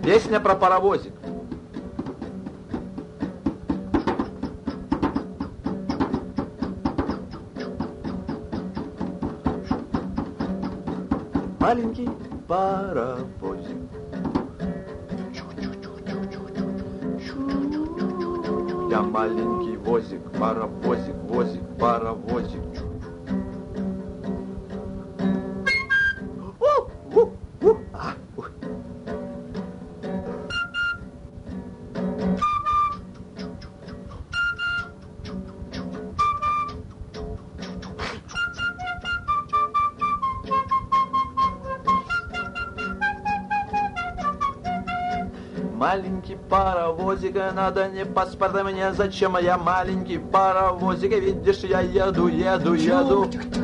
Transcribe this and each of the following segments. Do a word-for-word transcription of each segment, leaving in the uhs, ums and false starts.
Песня про паровозик. Маленький паровозик. Я маленький возик, паровозик, возик, паровозик. Маленький паровозик, надо не паспорта мне, зачем я маленький паровозик, видишь, я еду, еду, еду.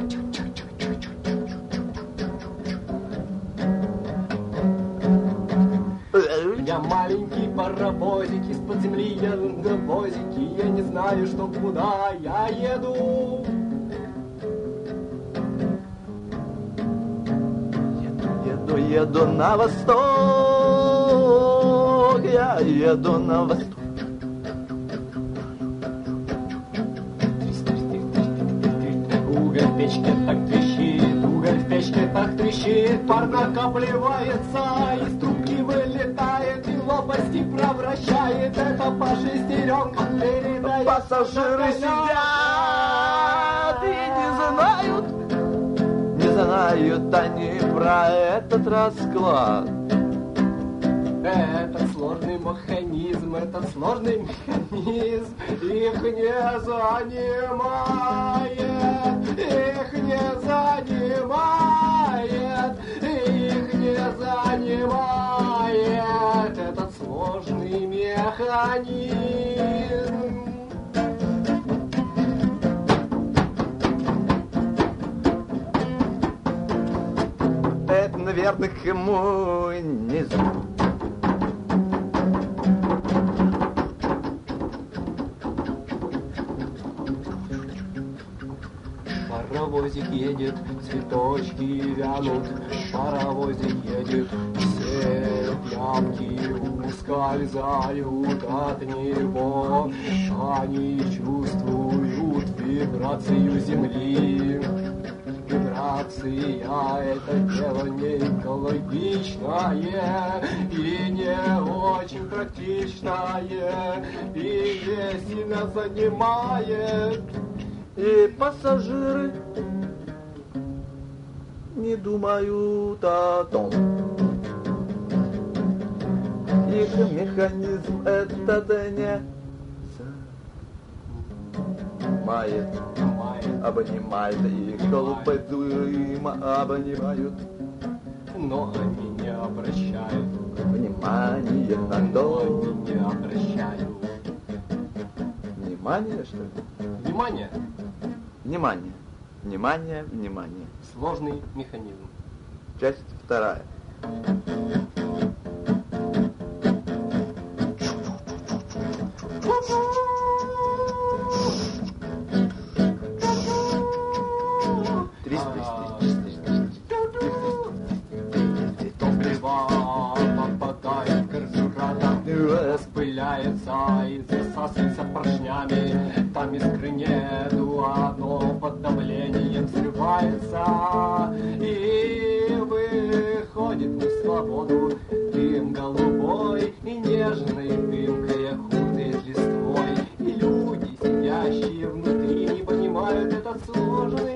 Я маленький паровозик, из-под земли я навозик, и я не знаю, что куда я еду. Еду, еду, еду на восток. Я еду на восток. Уголь в печке так трещит, уголь в печке так трещит, пар накапливается, из трубки вылетает и лопасти превращает. Это по шестеренкам передает. Пассажиры сидят и не знают, не знают они про этот расклад. Этот сложный механизм, этот сложный механизм их не занимает, их не занимает, их не занимает этот сложный механизм. Это, наверное, коммунизм. Паровозик едет, цветочки вянут, паровозик едет, все тряпки ускользают от него, они чувствуют вибрацию земли. Вибрация — это дело не экологичное и не очень практичное, и не сильно занимает. И пассажиры не думают о том. Их механизм этот не занимает, обнимает, их голубой дым обнимают. Но они не обращают внимания на то. Они не обращают внимания, что ли? Внимание. Внимание, внимание, внимание. Сложный механизм. Часть вторая. Распыляется и засасывается поршнями. Там искры нету, оно под давлением взрывается и выходит на свободу. Дым голубой и нежный, дымкой охутает листвой. И люди, сидящие внутри, не понимают этот сложный